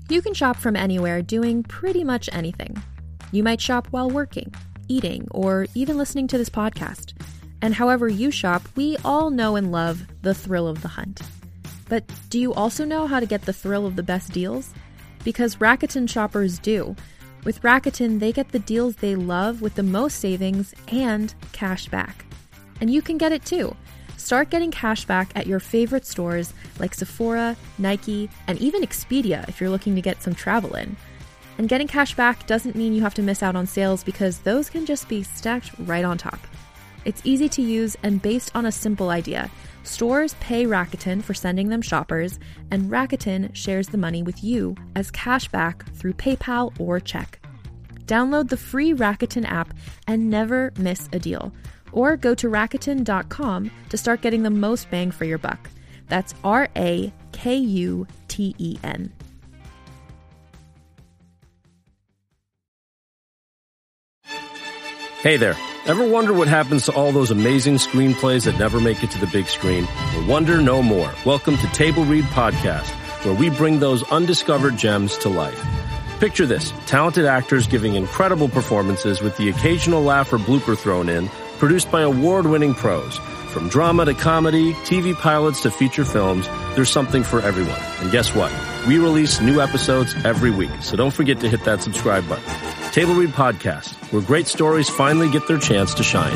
You can shop from anywhere doing pretty much anything. You might shop while working, eating, or even listening to this podcast. And however you shop, we all know and love the thrill of the hunt. But do you also know how to get the thrill of the best deals? Because Rakuten shoppers do. With Rakuten, they get the deals they love with the most savings and cash back. And you can get it too. Start getting cash back at your favorite stores like Sephora, Nike, and even Expedia if you're looking to get some travel in. And getting cash back doesn't mean you have to miss out on sales because those can just be stacked right on top. It's easy to use and based on a simple idea. Stores pay Rakuten for sending them shoppers, and Rakuten shares the money with you as cash back through PayPal or check. Download the free Rakuten app and never miss a deal. Or go to Rakuten.com to start getting the most bang for your buck. That's Rakuten. Hey there. Ever wonder what happens to all those amazing screenplays that never make it to the big screen? Well, wonder no more. Welcome to Table Read Podcast, where we bring those undiscovered gems to life. Picture this, talented actors giving incredible performances with the occasional laugh or blooper thrown in, produced by award-winning pros. From drama to comedy, TV pilots to feature films, there's something for everyone. And guess what? We release new episodes every week, so don't forget to hit that subscribe button. Table Read Podcast, where great stories finally get their chance to shine.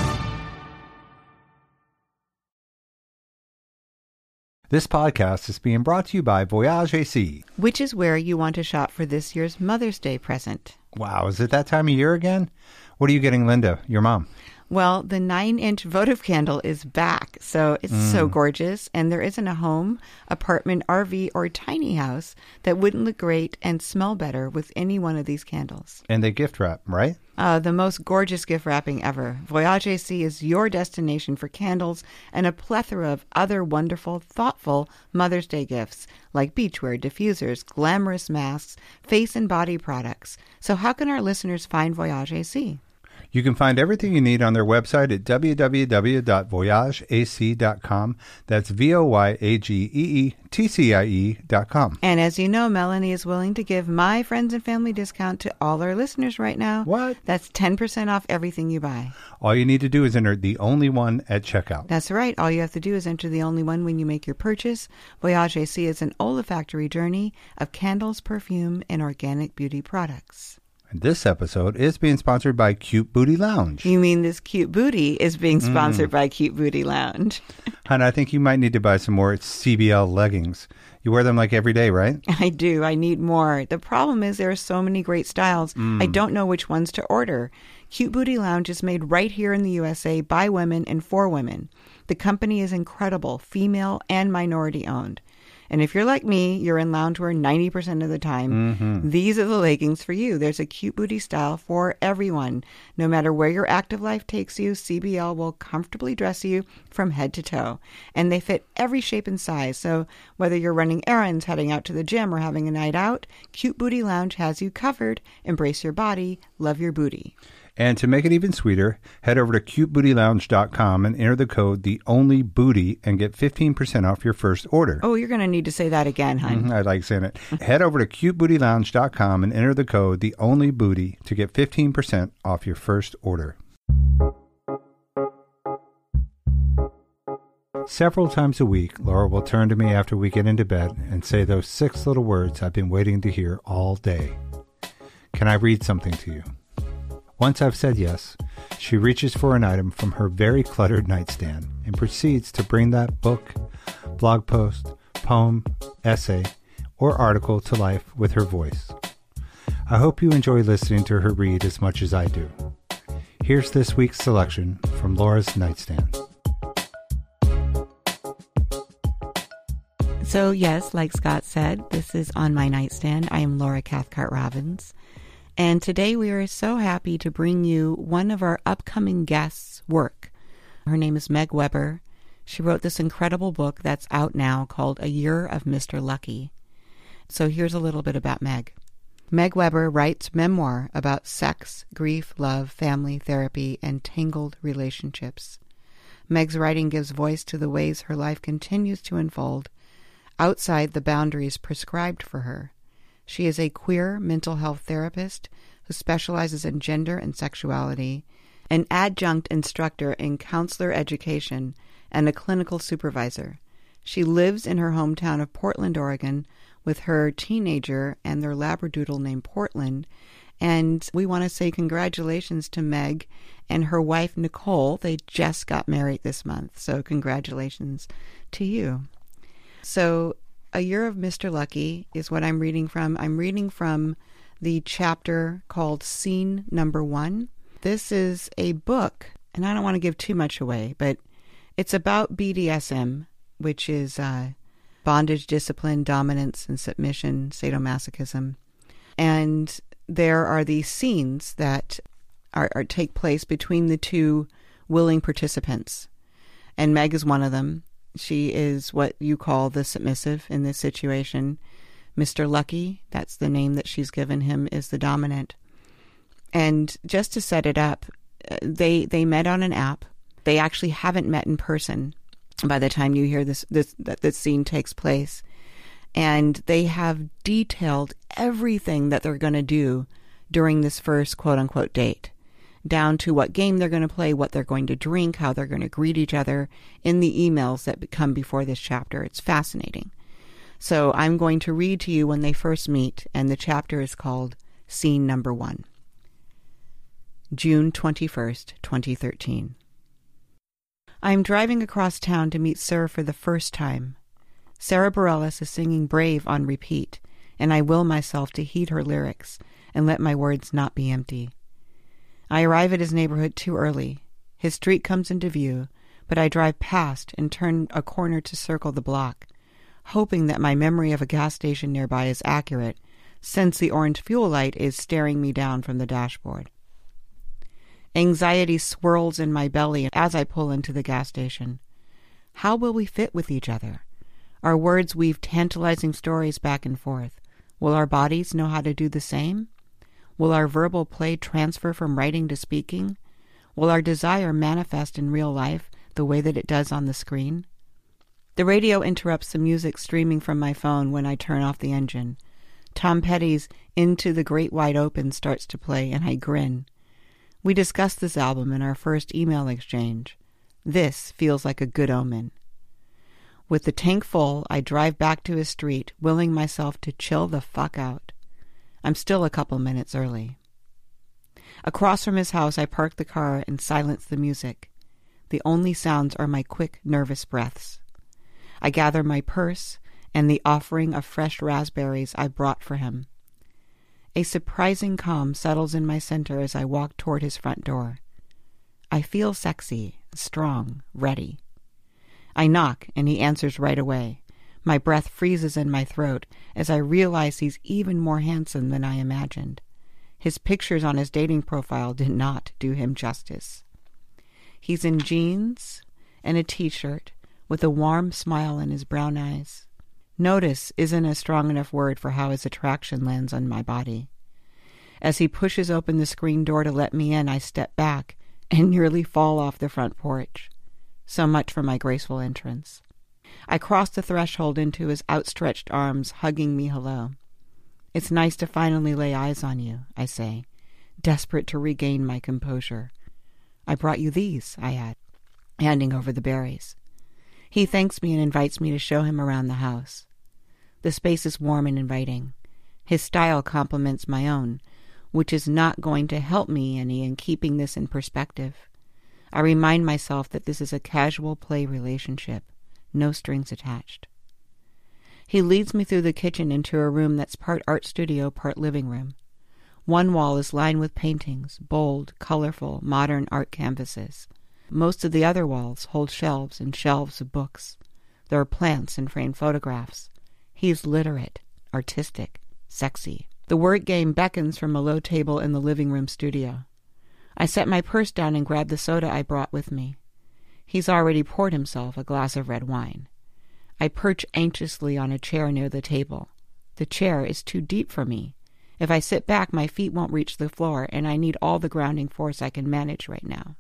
This podcast is being brought to you by Voyage AC, which is where you want to shop for this year's Mother's Day present. Wow, is it that time of year again? What are you getting Linda, your mom? Well, the 9-inch votive candle is back, so it's so gorgeous, and there isn't a home, apartment, RV, or tiny house that wouldn't look great and smell better with any one of these candles. And they gift wrap, right? The most gorgeous gift wrapping ever. Voyage AC is your destination for candles and a plethora of other wonderful, thoughtful Mother's Day gifts, like beachwear, diffusers, glamorous masks, face and body products. So how can our listeners find Voyage AC? You can find everything you need on their website at www.voyageac.com. That's VOYAGEETCIE.com. And as you know, Melanie is willing to give my friends and family discount to all our listeners right now. What? That's 10% off everything you buy. All you need to do is enter the only one at checkout. That's right. All you have to do is enter the only one when you make your purchase. Voyage AC is an olfactory journey of candles, perfume, and organic beauty products. And this episode is being sponsored by Cute Booty Lounge. You mean this cute booty is being sponsored by Cute Booty Lounge? Hon, I think you might need to buy some more CBL leggings. You wear them like every day, right? I do. I need more. The problem is there are so many great styles. I don't know which ones to order. Cute Booty Lounge is made right here in the USA by women and for women. The company is incredible, female and minority owned. And if you're like me, you're in loungewear 90% of the time. These are the leggings for you. There's a cute booty style for everyone. No matter where your active life takes you, CBL will comfortably dress you from head to toe. And they fit every shape and size. So whether you're running errands, heading out to the gym, or having a night out, Cute Booty Lounge has you covered. Embrace your body. Love your booty. And to make it even sweeter, head over to cutebootylounge.com and enter the code TheOnlyBooty and get 15% off your first order. Oh, you're going to need to say that again, hon. I like saying it. Head over to cutebootylounge.com and enter the code TheOnlyBooty to get 15% off your first order. Several times a week, Laura will turn to me after we get into bed and say those 6 little words I've been waiting to hear all day. Can I read something to you? Once I've said yes, she reaches for an item from her very cluttered nightstand and proceeds to bring that book, blog post, poem, essay, or article to life with her voice. I hope you enjoy listening to her read as much as I do. Here's this week's selection from Laura's nightstand. So yes, like Scott said, this is On My Nightstand. I am Laura Cathcart Robbins. And today we are so happy to bring you one of our upcoming guests' work. Her name is Meg Weber. She wrote this incredible book that's out now called A Year of Mr. Lucky. So here's a little bit about Meg. Meg Weber writes memoir about sex, grief, love, family, therapy, and tangled relationships. Meg's writing gives voice to the ways her life continues to unfold outside the boundaries prescribed for her. She is a queer mental health therapist who specializes in gender and sexuality, an adjunct instructor in counselor education, and a clinical supervisor. She lives in her hometown of Portland, Oregon, with her teenager and their Labradoodle named Portland. And we want to say congratulations to Meg and her wife, Nicole. They just got married this month, so congratulations to you. So A Year of Mr. Lucky is what I'm reading from. I'm reading from the chapter called Scene Number 1. This is a book, and I don't want to give too much away, but it's about BDSM, which is bondage, discipline, dominance, and submission, sadomasochism. And there are these scenes that take place between the two willing participants. And Meg is one of them. She is what you call the submissive in this situation. Mr. Lucky, that's the name that she's given him, is the dominant. And just to set it up, they met on an app. They actually haven't met in person by the time you hear that this scene takes place. And they have detailed everything that they're going to do during this first quote-unquote date, down to what game they're going to play, what they're going to drink, how they're going to greet each other in the emails that come before this chapter. It's fascinating. So I'm going to read to you when they first meet, and the chapter is called Scene Number 1. June 21st, 2013. I'm driving across town to meet Sir for the first time. Sarah Bareilles is singing Brave on repeat, and I will myself to heed her lyrics and let my words not be empty. I arrive at his neighborhood too early. His street comes into view, but I drive past and turn a corner to circle the block, hoping that my memory of a gas station nearby is accurate, since the orange fuel light is staring me down from the dashboard. Anxiety swirls in my belly as I pull into the gas station. How will we fit with each other? Our words weave tantalizing stories back and forth. Will our bodies know how to do the same? Will our verbal play transfer from writing to speaking? Will our desire manifest in real life the way that it does on the screen? The radio interrupts the music streaming from my phone when I turn off the engine. Tom Petty's Into the Great Wide Open starts to play, and I grin. We discussed this album in our first email exchange. This feels like a good omen. With the tank full, I drive back to his street, willing myself to chill the fuck out. I'm still a couple minutes early. Across from his house, I park the car and silence the music. The only sounds are my quick, nervous breaths. I gather my purse and the offering of fresh raspberries I brought for him. A surprising calm settles in my center as I walk toward his front door. I feel sexy, strong, ready. I knock, and he answers right away. My breath freezes in my throat as I realize he's even more handsome than I imagined. His pictures on his dating profile did not do him justice. He's in jeans and a t-shirt with a warm smile in his brown eyes. Notice isn't a strong enough word for how his attraction lands on my body. As he pushes open the screen door to let me in, I step back and nearly fall off the front porch. So much for my graceful entrance. I cross the threshold into his outstretched arms, hugging me hello. It's nice to finally lay eyes on you, I say, desperate to regain my composure. I brought you these, I add, handing over the berries. He thanks me and invites me to show him around the house. The space is warm and inviting. His style complements my own, which is not going to help me any in keeping this in perspective. I remind myself that this is a casual play relationship, no strings attached. He leads me through the kitchen into a room that's part art studio, part living room. One wall is lined with paintings, bold, colorful, modern art canvases. Most of the other walls hold shelves and shelves of books. There are plants and framed photographs. He's literate, artistic, sexy. The word game beckons from a low table in the living room studio. I set my purse down and grab the soda I brought with me. He's already poured himself a glass of red wine. I perch anxiously on a chair near the table. The chair is too deep for me. If I sit back, my feet won't reach the floor, and I need all the grounding force I can manage right now.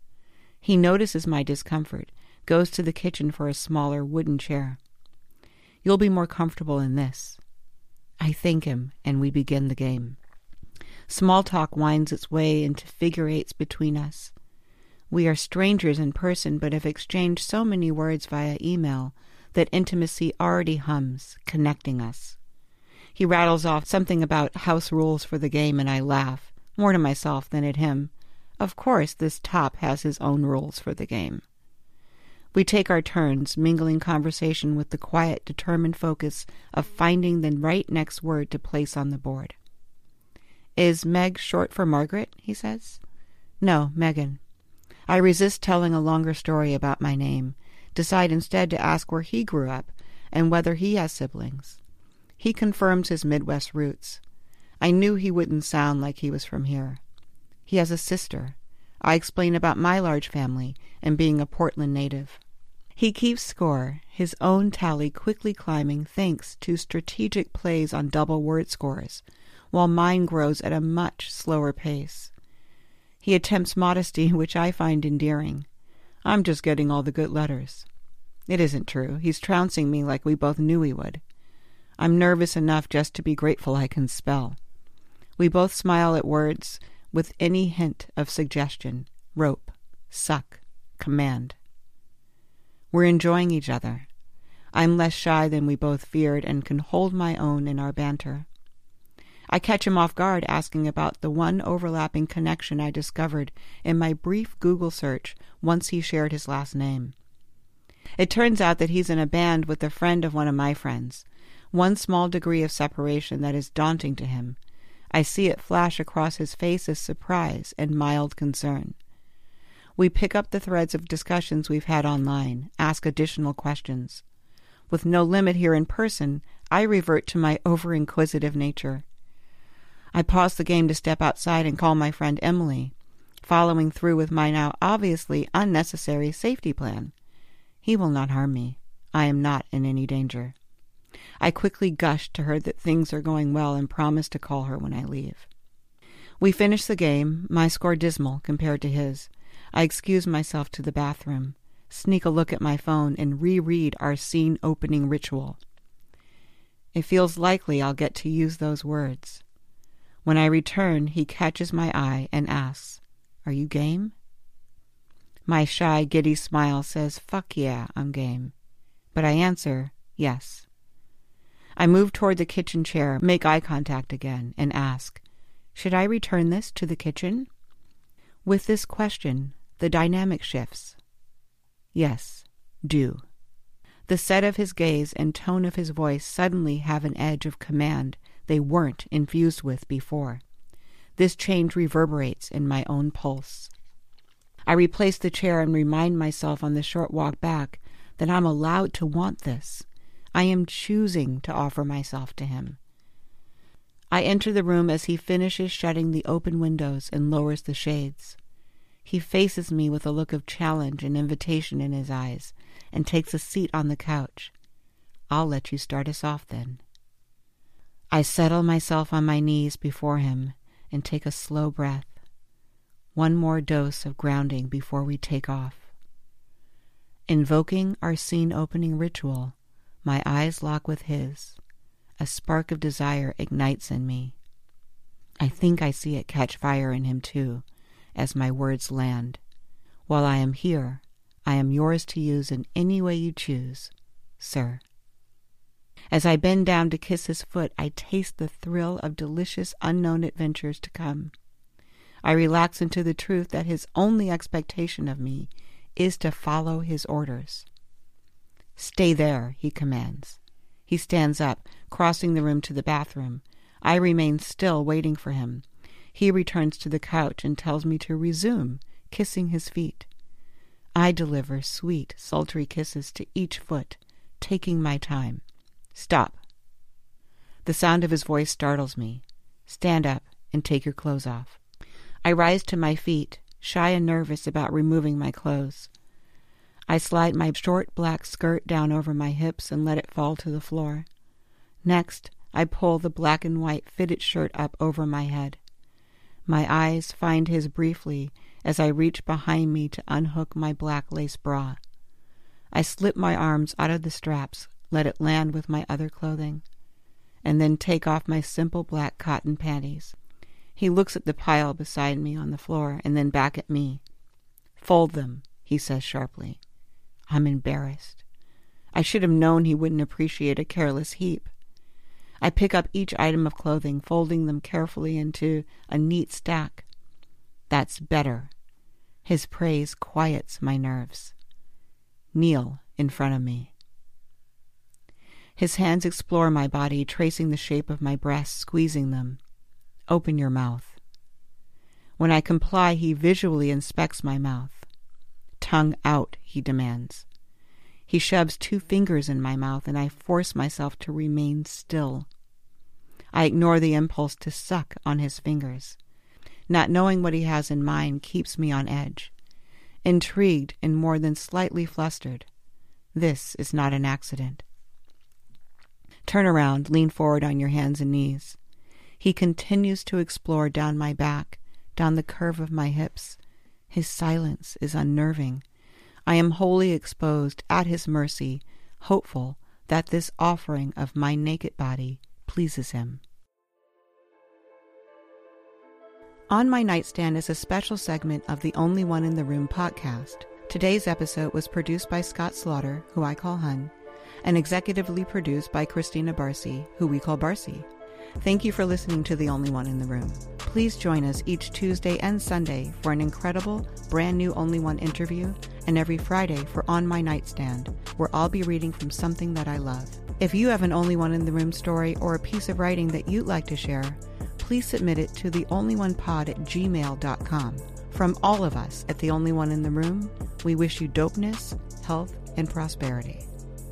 He notices my discomfort, goes to the kitchen for a smaller wooden chair. You'll be more comfortable in this. I thank him, and we begin the game. Small talk winds its way into figure eights between us. We are strangers in person, but have exchanged so many words via email that intimacy already hums, connecting us. He rattles off something about house rules for the game, and I laugh, more to myself than at him. Of course, this top has his own rules for the game. We take our turns, mingling conversation with the quiet, determined focus of finding the right next word to place on the board. Is Meg short for Margaret? He says. No, Megan. I resist telling a longer story about my name, decide instead to ask where he grew up and whether he has siblings. He confirms his Midwest roots. I knew he wouldn't sound like he was from here. He has a sister. I explain about my large family and being a Portland native. He keeps score, his own tally quickly climbing thanks to strategic plays on double word scores, while mine grows at a much slower pace. He attempts modesty, which I find endearing. I'm just getting all the good letters. It isn't true. He's trouncing me like we both knew he would. I'm nervous enough just to be grateful I can spell. We both smile at words with any hint of suggestion: rope, suck, command. We're enjoying each other. I'm less shy than we both feared and can hold my own in our banter. I catch him off guard asking about the one overlapping connection I discovered in my brief Google search once he shared his last name. It turns out that he's in a band with a friend of one of my friends. One small degree of separation that is daunting to him. I see it flash across his face as surprise and mild concern. We pick up the threads of discussions we've had online, ask additional questions. With no limit here in person, I revert to my over-inquisitive nature. I pause the game to step outside and call my friend Emily, following through with my now obviously unnecessary safety plan. He will not harm me. I am not in any danger. I quickly gush to her that things are going well and promise to call her when I leave. We finish the game, my score dismal compared to his. I excuse myself to the bathroom, sneak a look at my phone, and reread our scene opening ritual. It feels likely I'll get to use those words. When I return, he catches my eye and asks, "Are you game?" My shy, giddy smile says, "Fuck yeah, I'm game." But I answer, yes. I move toward the kitchen chair, make eye contact again, and ask, "Should I return this to the kitchen?" With this question, the dynamic shifts. Yes, do. The set of his gaze and tone of his voice suddenly have an edge of command they weren't infused with before. This change reverberates in my own pulse. I replace the chair and remind myself on the short walk back that I'm allowed to want this. I am choosing to offer myself to him. I enter the room as he finishes shutting the open windows and lowers the shades. He faces me with a look of challenge and invitation in his eyes and takes a seat on the couch. I'll let you start us off then. I settle myself on my knees before him and take a slow breath. One more dose of grounding before we take off. Invoking our scene-opening ritual, my eyes lock with his. A spark of desire ignites in me. I think I see it catch fire in him too, as my words land. While I am here, I am yours to use in any way you choose, sir. As I bend down to kiss his foot, I taste the thrill of delicious unknown adventures to come. I relax into the truth that his only expectation of me is to follow his orders. "Stay there," he commands. He stands up, crossing the room to the bathroom. I remain still, waiting for him. He returns to the couch and tells me to resume, kissing his feet. I deliver sweet, sultry kisses to each foot, taking my time. "Stop." The sound of his voice startles me. "Stand up and take your clothes off." I rise to my feet, shy and nervous about removing my clothes. I slide my short black skirt down over my hips and let it fall to the floor. Next, I pull the black and white fitted shirt up over my head. My eyes find his briefly as I reach behind me to unhook my black lace bra. I slip my arms out of the straps, let it land with my other clothing. and then take off my simple black cotton panties. He looks at the pile beside me on the floor and then back at me. "Fold them," he says sharply. I'm embarrassed. I should have known he wouldn't appreciate a careless heap. I pick up each item of clothing, folding them carefully into a neat stack. "That's better." His praise quiets my nerves. Kneel in front of me. His hands explore my body, tracing the shape of my breasts, squeezing them. "Open your mouth." When I comply, he visually inspects my mouth. "Tongue out," he demands. He shoves 2 fingers in my mouth, and I force myself to remain still. I ignore the impulse to suck on his fingers. Not knowing what he has in mind keeps me on edge, intrigued and more than slightly flustered. This is not an accident. Turn around, lean forward on your hands and knees. He continues to explore down my back, down the curve of my hips. His silence is unnerving. I am wholly exposed, at his mercy, hopeful that this offering of my naked body pleases him. On My Nightstand is a special segment of the Only One in the Room podcast. Today's episode was produced by Scott Slaughter, who I call Hun, and executively produced by Christina Barcy, who we call Barcy. Thank you for listening to The Only One in the Room. Please join us each Tuesday and Sunday for an incredible, brand new Only One interview, and every Friday for On My Nightstand, where I'll be reading from something that I love. If you have an Only One in the Room story or a piece of writing that you'd like to share, please submit it to theonlyonepod@gmail.com. From all of us at The Only One in the Room, we wish you dopeness, health, and prosperity.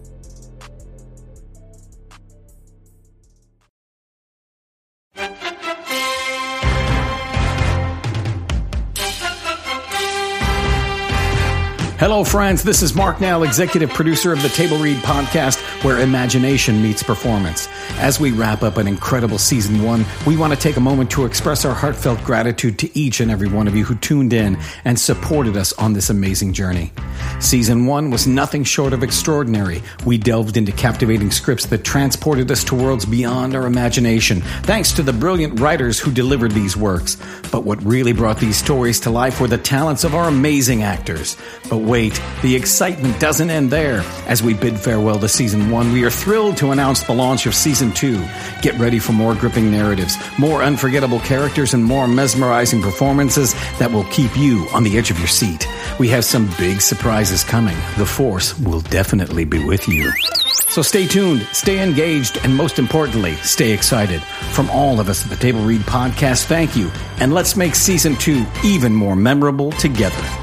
Hello, friends. This is Mark Nell, executive producer of the Table Read podcast, where imagination meets performance. As we wrap up an incredible season 1, we want to take a moment to express our heartfelt gratitude to each and every one of you who tuned in and supported us on this amazing journey. Season 1 was nothing short of extraordinary. We delved into captivating scripts that transported us to worlds beyond our imagination, thanks to the brilliant writers who delivered these works. But what really brought these stories to life were the talents of our amazing actors. But wait, the excitement doesn't end there. As we bid farewell to Season 1, we are thrilled to announce the launch of Season 2. Get ready for more gripping narratives, more unforgettable characters, and more mesmerizing performances that will keep you on the edge of your seat. We have some big surprises coming. The Force will definitely be with you. So stay tuned, stay engaged, and most importantly, stay excited. From all of us at the Table Read podcast, thank you. And let's make Season 2 even more memorable together.